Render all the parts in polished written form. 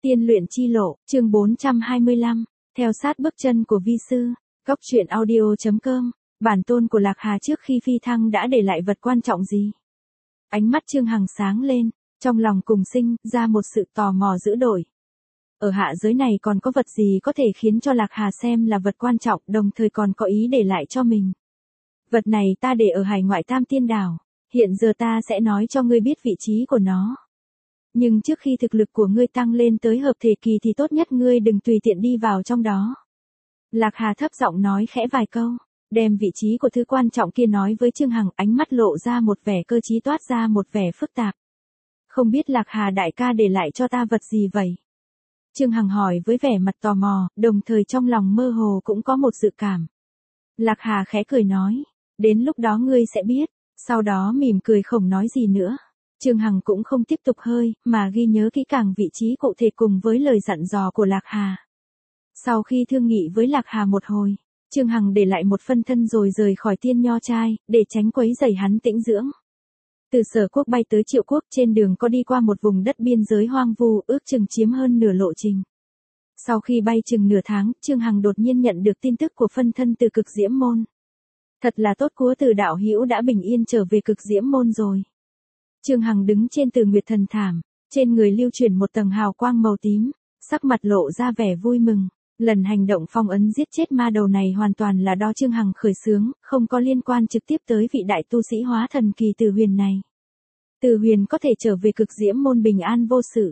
Tiên luyện chi lộ, chương 425, theo sát bước chân của vi sư, Cốc truyện audio.com, bản tôn của Lạc Hà trước khi phi thăng đã để lại vật quan trọng gì? Ánh mắt Trương Hằng sáng lên, trong lòng cùng sinh ra một sự tò mò dữ dội. Ở hạ giới này còn có vật gì có thể khiến cho Lạc Hà xem là vật quan trọng, đồng thời còn có ý để lại cho mình. Vật này ta để ở hải ngoại Tam Tiên Đảo, hiện giờ ta sẽ nói cho ngươi biết vị trí của nó. Nhưng trước khi thực lực của ngươi tăng lên tới hợp thể kỳ thì tốt nhất ngươi đừng tùy tiện đi vào trong đó. Lạc Hà thấp giọng nói khẽ vài câu, đem vị trí của thứ quan trọng kia nói với Trương Hằng, ánh mắt lộ ra một vẻ cơ trí, toát ra một vẻ phức tạp. Không biết Lạc Hà đại ca để lại cho ta vật gì vậy? Trương Hằng hỏi với vẻ mặt tò mò, đồng thời trong lòng mơ hồ cũng có một dự cảm. Lạc Hà khẽ cười nói, đến lúc đó ngươi sẽ biết, sau đó mỉm cười không nói gì nữa. Trương Hằng cũng không tiếp tục hơi, mà ghi nhớ kỹ càng vị trí cụ thể cùng với lời dặn dò của Lạc Hà. Sau khi thương nghị với Lạc Hà một hồi, Trương Hằng để lại một phân thân rồi rời khỏi Tiên Nho Trai, để tránh quấy rầy hắn tĩnh dưỡng. Từ Sở Quốc bay tới Triệu Quốc, trên đường có đi qua một vùng đất biên giới hoang vu, ước chừng chiếm hơn nửa lộ trình. Sau khi bay chừng nửa tháng, Trương Hằng đột nhiên nhận được tin tức của phân thân từ Cực Diễm Môn. Thật là tốt, Cúa Từ đạo hữu đã bình yên trở về Cực Diễm Môn rồi. Trương Hằng đứng trên Từ Nguyệt Thần Thảm, trên người lưu chuyển một tầng hào quang màu tím, sắc mặt lộ ra vẻ vui mừng. Lần hành động phong ấn giết chết ma đầu này hoàn toàn là do Trương Hằng khởi xướng, không có liên quan trực tiếp tới vị đại tu sĩ hóa thần kỳ Từ Huyền này. Từ Huyền có thể trở về Cực Diễm Môn bình an vô sự.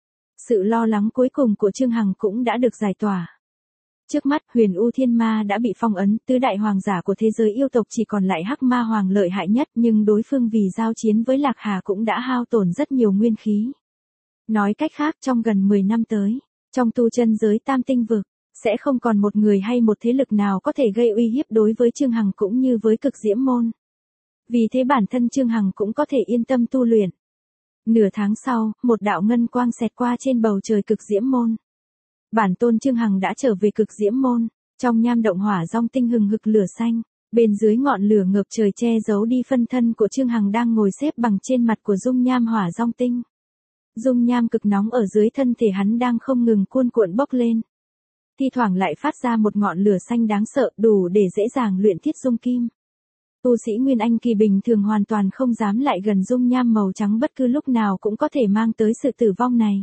Sự lo lắng cuối cùng của Trương Hằng cũng đã được giải tỏa. Trước mắt, Huyền U Thiên Ma đã bị phong ấn, tứ đại hoàng giả của thế giới yêu tộc chỉ còn lại Hắc Ma Hoàng lợi hại nhất, nhưng đối phương vì giao chiến với Lạc Hà cũng đã hao tổn rất nhiều nguyên khí. Nói cách khác, trong gần 10 năm tới, trong tu chân giới Tam Tinh Vực, sẽ không còn một người hay một thế lực nào có thể gây uy hiếp đối với Trương Hằng cũng như với Cực Diễm Môn. Vì thế bản thân Trương Hằng cũng có thể yên tâm tu luyện. Nửa tháng sau, một đạo ngân quang xẹt qua trên bầu trời Cực Diễm Môn. Bản tôn Trương Hằng đã trở về Cực Diễm Môn, trong nham động hỏa dong tinh hừng hực lửa xanh, bên dưới ngọn lửa ngập trời che giấu đi phân thân của Trương Hằng đang ngồi xếp bằng trên mặt của dung nham hỏa dong tinh. Dung nham cực nóng ở dưới thân thể hắn đang không ngừng cuồn cuộn bốc lên. Thi thoảng lại phát ra một ngọn lửa xanh đáng sợ, đủ để dễ dàng luyện thiết dung kim. Tu sĩ Nguyên Anh kỳ bình thường hoàn toàn không dám lại gần dung nham màu trắng, bất cứ lúc nào cũng có thể mang tới sự tử vong này.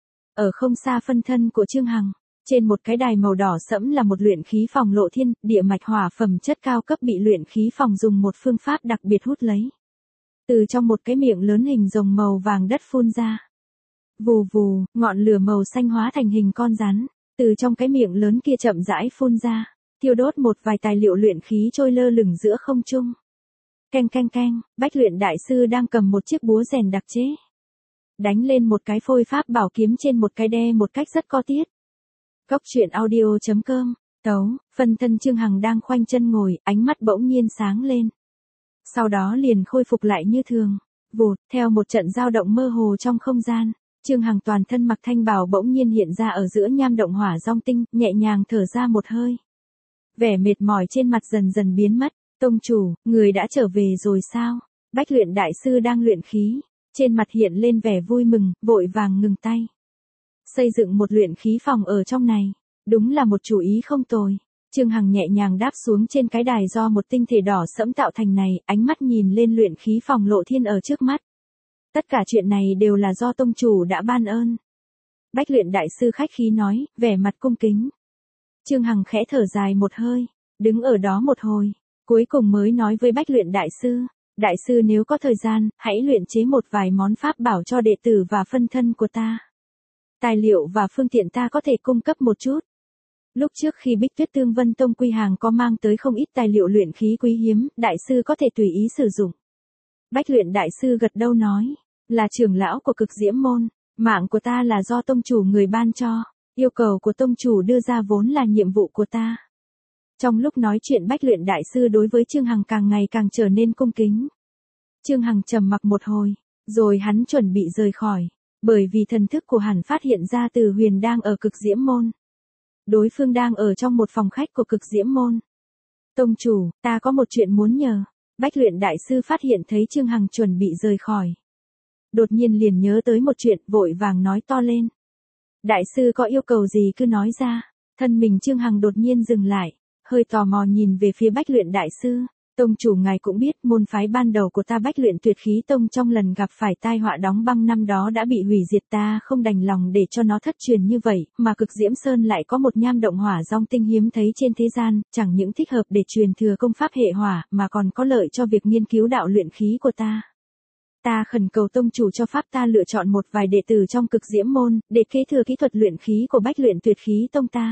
Ở không xa phân thân của Trương Hằng, trên một cái đài màu đỏ sẫm là một luyện khí phòng lộ thiên, địa mạch hỏa phẩm chất cao cấp bị luyện khí phòng dùng một phương pháp đặc biệt hút lấy. Từ trong một cái miệng lớn hình rồng màu vàng đất phun ra. Vù vù, ngọn lửa màu xanh hóa thành hình con rắn, từ trong cái miệng lớn kia chậm rãi phun ra, thiêu đốt một vài tài liệu luyện khí trôi lơ lửng giữa không trung. Keng keng keng, Bách Luyện đại sư đang cầm một chiếc búa rèn đặc chế, đánh lên một cái phôi pháp bảo kiếm trên một cái đe một cách rất có tiết. Cốc truyện audio.com, tấu, phân thân Trương Hằng đang khoanh chân ngồi, ánh mắt bỗng nhiên sáng lên. Sau đó liền khôi phục lại như thường, vụt, theo một trận dao động mơ hồ trong không gian, Trương Hằng toàn thân mặc thanh bào bỗng nhiên hiện ra ở giữa nham động hỏa dong tinh, nhẹ nhàng thở ra một hơi. Vẻ mệt mỏi trên mặt dần dần biến mất, tông chủ, người đã trở về rồi sao? Bách Luyện đại sư đang luyện khí. Trên mặt hiện lên vẻ vui mừng, vội vàng ngừng tay. Xây dựng một luyện khí phòng ở trong này, đúng là một chủ ý không tồi. Trương Hằng nhẹ nhàng đáp xuống trên cái đài do một tinh thể đỏ sẫm tạo thành này, ánh mắt nhìn lên luyện khí phòng lộ thiên ở trước mắt. Tất cả chuyện này đều là do tông chủ đã ban ơn. Bách Luyện đại sư khách khí nói, vẻ mặt cung kính. Trương Hằng khẽ thở dài một hơi, đứng ở đó một hồi, cuối cùng mới nói với Bách Luyện đại sư. Đại sư nếu có thời gian, hãy luyện chế một vài món pháp bảo cho đệ tử và phân thân của ta. Tài liệu và phương tiện ta có thể cung cấp một chút. Lúc trước khi Bích Tuyết Tương Vân Tông quy hàng có mang tới không ít tài liệu luyện khí quý hiếm, đại sư có thể tùy ý sử dụng. Bách Luyện đại sư gật đầu nói, là trưởng lão của Cực Diễm Môn, mạng của ta là do tông chủ người ban cho, yêu cầu của tông chủ đưa ra vốn là nhiệm vụ của ta. Trong lúc nói chuyện Bách Luyện đại sư đối với Trương Hằng càng ngày càng trở nên cung kính. Trương Hằng trầm mặc một hồi, rồi hắn chuẩn bị rời khỏi, bởi vì thần thức của hắn phát hiện ra Từ Huyền đang ở Cực Diễm Môn. Đối phương đang ở trong một phòng khách của Cực Diễm Môn. Tông chủ, ta có một chuyện muốn nhờ. Bách Luyện đại sư phát hiện thấy Trương Hằng chuẩn bị rời khỏi. Đột nhiên liền nhớ tới một chuyện, vội vàng nói to lên. Đại sư có yêu cầu gì cứ nói ra. Thân mình Trương Hằng đột nhiên dừng lại, hơi tò mò nhìn về phía Bách Luyện đại sư. Tông chủ ngài cũng biết môn phái ban đầu của ta Bách Luyện Tuyệt Khí Tông trong lần gặp phải tai họa đóng băng năm đó đã bị hủy diệt, ta không đành lòng để cho nó thất truyền như vậy, mà Cực Diễm Sơn lại có một nham động hỏa dòng tinh hiếm thấy trên thế gian, chẳng những thích hợp để truyền thừa công pháp hệ hỏa mà còn có lợi cho việc nghiên cứu đạo luyện khí của ta. Ta khẩn cầu tông chủ cho pháp ta lựa chọn một vài đệ tử trong Cực Diễm môn, để kế thừa kỹ thuật luyện khí của Bách Luyện Tuyệt Khí Tông ta.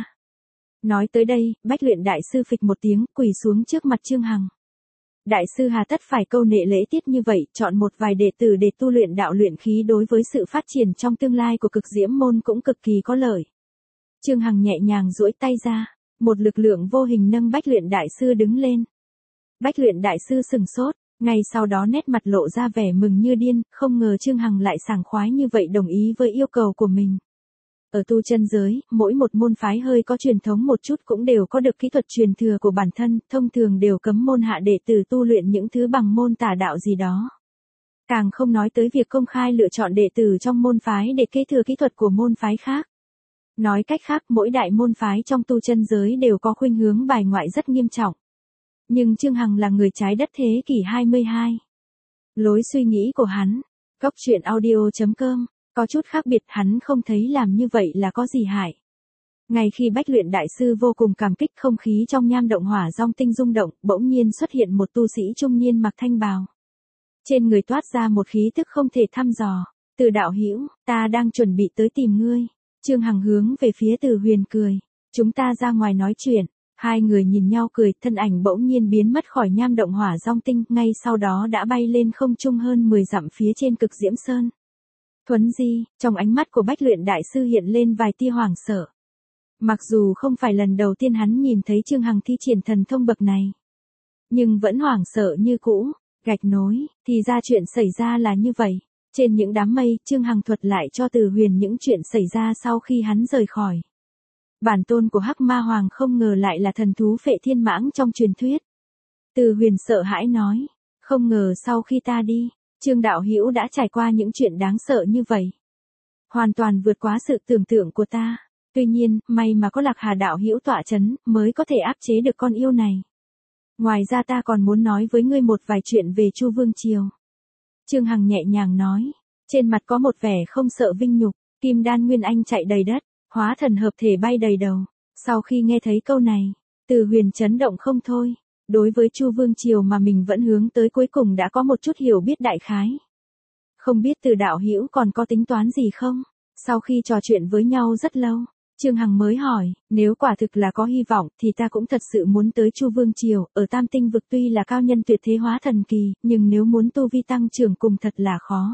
Nói tới đây, Bách Luyện đại sư phịch một tiếng, quỳ xuống trước mặt Trương Hằng. Đại sư hà tất phải câu nệ lễ tiết như vậy, chọn một vài đệ tử để tu luyện đạo luyện khí đối với sự phát triển trong tương lai của Cực Diễm môn cũng cực kỳ có lợi. Trương Hằng nhẹ nhàng duỗi tay ra, một lực lượng vô hình nâng Bách Luyện đại sư đứng lên. Bách Luyện đại sư sừng sốt, ngay sau đó nét mặt lộ ra vẻ mừng như điên, không ngờ Trương Hằng lại sảng khoái như vậy đồng ý với yêu cầu của mình. Ở tu chân giới, mỗi một môn phái hơi có truyền thống một chút cũng đều có được kỹ thuật truyền thừa của bản thân, thông thường đều cấm môn hạ đệ tử tu luyện những thứ bằng môn tà đạo gì đó. Càng không nói tới việc công khai lựa chọn đệ tử trong môn phái để kế thừa kỹ thuật của môn phái khác. Nói cách khác, mỗi đại môn phái trong tu chân giới đều có khuynh hướng bài ngoại rất nghiêm trọng. Nhưng Trương Hằng là người trái đất thế kỷ 22. Lối suy nghĩ của hắn, goctruyện.audio.com, có chút khác biệt, hắn không thấy làm như vậy là có gì hại. Ngay khi Bách Luyện đại sư vô cùng cảm kích, không khí trong nham động hỏa dòng tinh rung động, bỗng nhiên xuất hiện một tu sĩ trung niên mặc thanh bào. Trên người toát ra một khí tức không thể thăm dò. Từ đạo hữu, ta đang chuẩn bị tới tìm ngươi. Trương Hằng hướng về phía Từ Huyền cười. Chúng ta ra ngoài nói chuyện. Hai người nhìn nhau cười, thân ảnh bỗng nhiên biến mất khỏi nham động hỏa dòng tinh, ngay sau đó đã bay lên không trung hơn 10 dặm phía trên Cực Diễm Sơn. Thuấn di, trong ánh mắt của Bách Luyện đại sư hiện lên vài tia hoảng sợ. Mặc dù không phải lần đầu tiên hắn nhìn thấy Trương Hằng thi triển thần thông bậc này, nhưng vẫn hoảng sợ như cũ. Gạch nối, thì ra chuyện xảy ra là như vậy. Trên những đám mây, Trương Hằng thuật lại cho Từ Huyền những chuyện xảy ra sau khi hắn rời khỏi. Bản tôn của Hắc Ma Hoàng không ngờ lại là thần thú Phệ Thiên Mãng trong truyền thuyết. Từ Huyền sợ hãi nói, không ngờ sau khi ta đi, Trương đạo hữu đã trải qua những chuyện đáng sợ như vậy. Hoàn toàn vượt quá sự tưởng tượng của ta. Tuy nhiên, may mà có Lạc Hà đạo hữu tọa chấn, mới có thể áp chế được con yêu này. Ngoài ra ta còn muốn nói với ngươi một vài chuyện về Chu Vương Triều. Trương Hằng nhẹ nhàng nói, trên mặt có một vẻ không sợ vinh nhục, kim đan nguyên anh chạy đầy đất, hóa thần hợp thể bay đầy đầu. Sau khi nghe thấy câu này, Từ Huyền chấn động không thôi. Đối với Chu Vương Triều mà mình vẫn hướng tới cuối cùng đã có một chút hiểu biết đại khái. Không biết Từ đạo hữu còn có tính toán gì không? Sau khi trò chuyện với nhau rất lâu, Trương Hằng mới hỏi, nếu quả thực là có hy vọng thì ta cũng thật sự muốn tới Chu Vương Triều, ở Tam Tinh vực tuy là cao nhân tuyệt thế hóa thần kỳ, nhưng nếu muốn tu vi tăng trưởng cùng thật là khó.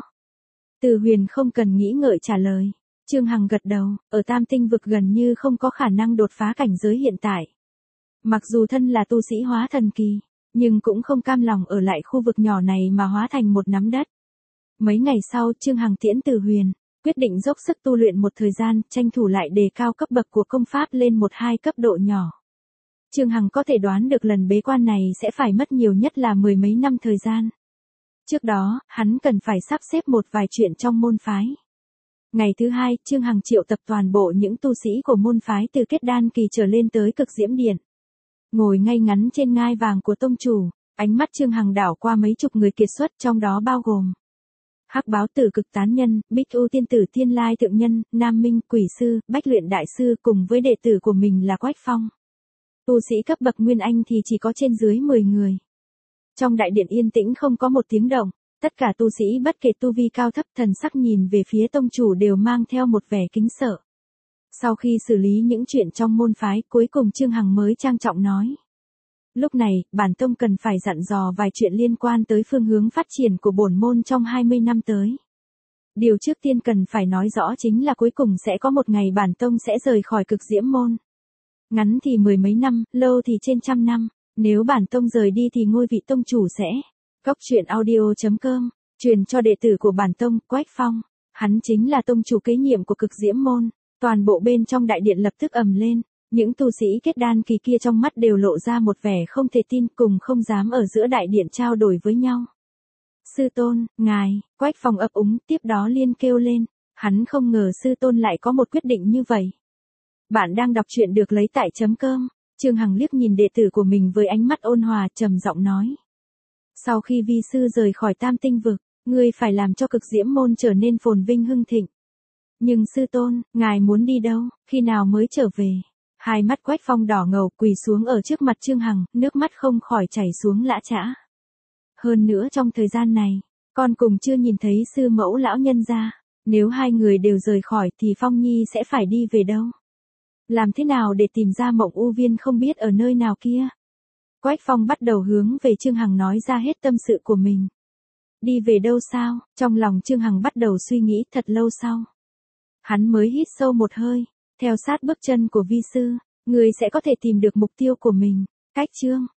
Từ Huyền không cần nghĩ ngợi trả lời. Trương Hằng gật đầu, ở Tam Tinh vực gần như không có khả năng đột phá cảnh giới hiện tại. Mặc dù thân là tu sĩ hóa thần kỳ, nhưng cũng không cam lòng ở lại khu vực nhỏ này mà hóa thành một nắm đất. Mấy ngày sau, Trương Hằng tiễn Từ Huyền, quyết định dốc sức tu luyện một thời gian, tranh thủ lại đề cao cấp bậc của công pháp lên 1-2 cấp độ nhỏ. Trương Hằng có thể đoán được lần bế quan này sẽ phải mất nhiều nhất là 10 mấy năm thời gian. Trước đó, hắn cần phải sắp xếp một vài chuyện trong môn phái. Ngày thứ hai, Trương Hằng triệu tập toàn bộ những tu sĩ của môn phái từ kết đan kỳ trở lên tới Cực Diễm Điện. Ngồi ngay ngắn trên ngai vàng của tông chủ, ánh mắt Trương Hằng đảo qua mấy chục người kiệt xuất, trong đó bao gồm Hắc Báo Tử Cực Tán Nhân, Bích U Tiên Tử Thiên Lai Thượng Nhân, Nam Minh Quỷ Sư, Bách Luyện Đại Sư cùng với đệ tử của mình là Quách Phong. Tu sĩ cấp bậc Nguyên Anh thì chỉ có trên dưới 10 người. Trong đại điện yên tĩnh không có một tiếng động, tất cả tu sĩ bất kể tu vi cao thấp, thần sắc nhìn về phía tông chủ đều mang theo một vẻ kính sợ. Sau khi xử lý những chuyện trong môn phái, cuối cùng Trương Hằng mới trang trọng nói. Lúc này, bản tông cần phải dặn dò vài chuyện liên quan tới phương hướng phát triển của bổn môn trong 20 năm tới. Điều trước tiên cần phải nói rõ chính là cuối cùng sẽ có một ngày bản tông sẽ rời khỏi Cực Diễm môn. Ngắn thì 10 mấy năm, lâu thì trên 100 năm. Nếu bản tông rời đi thì ngôi vị tông chủ sẽ goctruyện.audio.com truyền cho đệ tử của bản tông, Quách Phong. Hắn chính là tông chủ kế nhiệm của Cực Diễm môn. Toàn bộ bên trong đại điện lập tức ầm lên. Những tu sĩ kết đan kỳ kia trong mắt đều lộ ra một vẻ không thể tin, cùng không dám ở giữa đại điện trao đổi với nhau. Sư tôn, ngài, Quách Phong ấp úng, tiếp đó liên kêu lên. Hắn không ngờ sư tôn lại có một quyết định như vậy. Bạn đang đọc truyện được lấy tại chấm cơm. Trương Hằng liếc nhìn đệ tử của mình với ánh mắt ôn hòa, trầm giọng nói. Sau khi vi sư rời khỏi Tam Tinh Vực, ngươi phải làm cho Cực Diễm Môn trở nên phồn vinh hưng thịnh. Nhưng sư tôn, ngài muốn đi đâu, khi nào mới trở về? Hai mắt Quách Phong đỏ ngầu, quỳ xuống ở trước mặt Trương Hằng, nước mắt không khỏi chảy xuống lã chã. Hơn nữa trong thời gian này, con cùng chưa nhìn thấy sư mẫu lão nhân gia. Nếu hai người đều rời khỏi thì Phong Nhi sẽ phải đi về đâu? Làm thế nào để tìm ra Mộng U Viên không biết ở nơi nào kia? Quách Phong bắt đầu hướng về Trương Hằng nói ra hết tâm sự của mình. Đi về đâu sao? Trong lòng Trương Hằng bắt đầu suy nghĩ thật lâu sau. Hắn mới hít sâu một hơi, theo sát bước chân của vi sư, người sẽ có thể tìm được mục tiêu của mình. Cách chương